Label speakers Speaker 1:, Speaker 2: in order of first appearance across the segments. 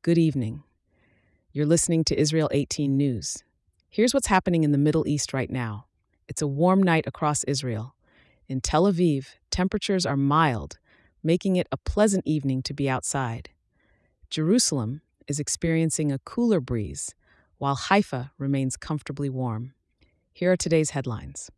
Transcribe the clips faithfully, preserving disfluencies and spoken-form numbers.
Speaker 1: Good evening. You're listening to Israel eighteen News. Here's what's happening in the Middle East right now. It's a warm night across Israel. In Tel Aviv, temperatures are mild, making it a pleasant evening to be outside. Jerusalem is experiencing a cooler breeze, while Haifa remains comfortably warm. Here are today's headlines.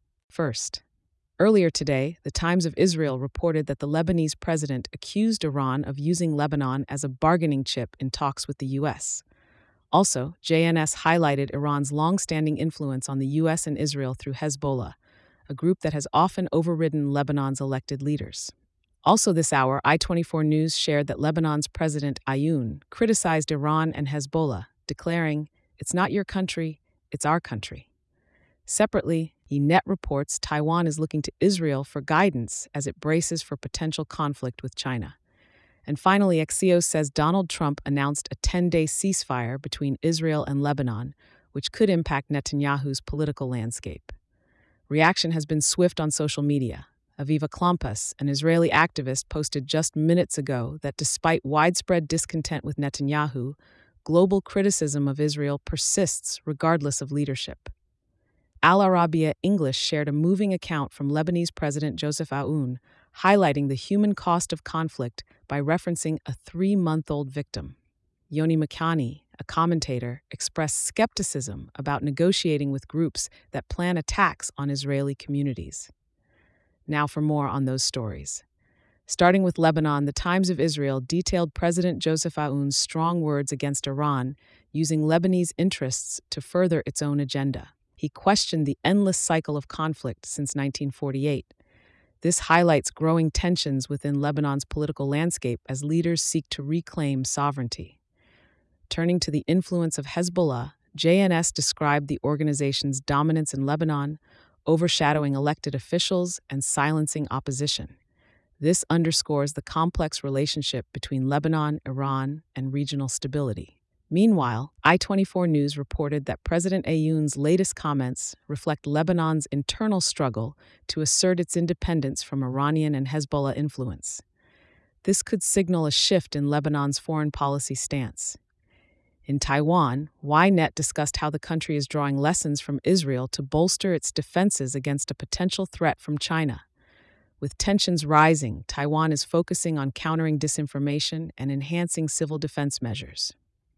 Speaker 1: First, earlier today, the Times of Israel reported that the Lebanese president accused Iran of using Lebanon as a bargaining chip in talks with the U S. Also, J N S highlighted Iran's long-standing influence on the U S and Israel through Hezbollah, a group that has often overridden Lebanon's elected leaders. Also this hour, I twenty-four News shared that Lebanon's President Aoun criticized Iran and Hezbollah, declaring, "It's not your country, it's our country." Separately, E net reports Taiwan is looking to Israel for guidance as it braces for potential conflict with China. And finally, Axios says Donald Trump announced a ten-day ceasefire between Israel and Lebanon, which could impact Netanyahu's political landscape. Reaction has been swift on social media. Aviva Klampas, an Israeli activist, posted just minutes ago that despite widespread discontent with Netanyahu, global criticism of Israel persists regardless of leadership. Al Arabiya English shared a moving account from Lebanese President Joseph Aoun, highlighting the human cost of conflict by referencing a three-month-old victim. Yoni Makani, a commentator, expressed skepticism about negotiating with groups that plan attacks on Israeli communities. Now for more on those stories. Starting with Lebanon, the Times of Israel detailed President Joseph Aoun's strong words against Iran, using Lebanese interests to further its own agenda. He questioned the endless cycle of conflict since nineteen forty-eight. This highlights growing tensions within Lebanon's political landscape as leaders seek to reclaim sovereignty. Turning to the influence of Hezbollah, J N S described the organization's dominance in Lebanon, overshadowing elected officials and silencing opposition. This underscores the complex relationship between Lebanon, Iran, and regional stability. Meanwhile, I twenty-four News reported that President Aoun's latest comments reflect Lebanon's internal struggle to assert its independence from Iranian and Hezbollah influence. This could signal a shift in Lebanon's foreign policy stance. In Taiwan, Y net discussed how the country is drawing lessons from Israel to bolster its defenses against a potential threat from China. With tensions rising, Taiwan is focusing on countering disinformation and enhancing civil defense measures.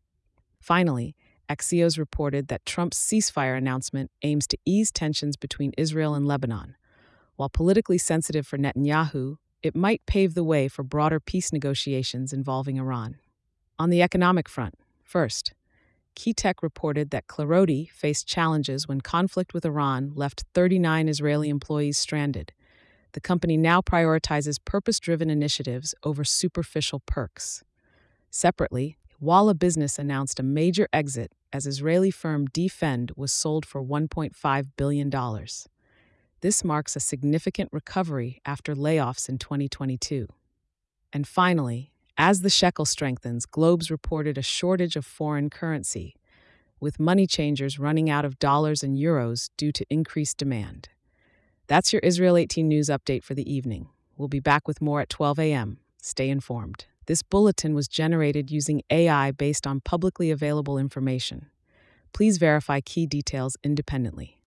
Speaker 1: Finally, Axios reported that Trump's ceasefire announcement aims to ease tensions between Israel and Lebanon. While politically sensitive for Netanyahu, it might pave the way for broader peace negotiations involving Iran. On the economic front, first, Keytech reported that Claroti faced challenges when conflict with Iran left thirty-nine Israeli employees stranded. The company now prioritizes purpose-driven initiatives over superficial perks. Separately, Walla Business announced a major exit as Israeli firm Defend was sold for one point five billion dollars. This marks a significant recovery after layoffs in twenty twenty-two. And finally, as the shekel strengthens, Globes reported a shortage of foreign currency, with money changers running out of dollars and euros due to increased demand. That's your Israel eighteen News update for the evening. We'll be back with more at twelve a.m. Stay informed. This bulletin was generated using A I based on publicly available information. Please verify key details independently.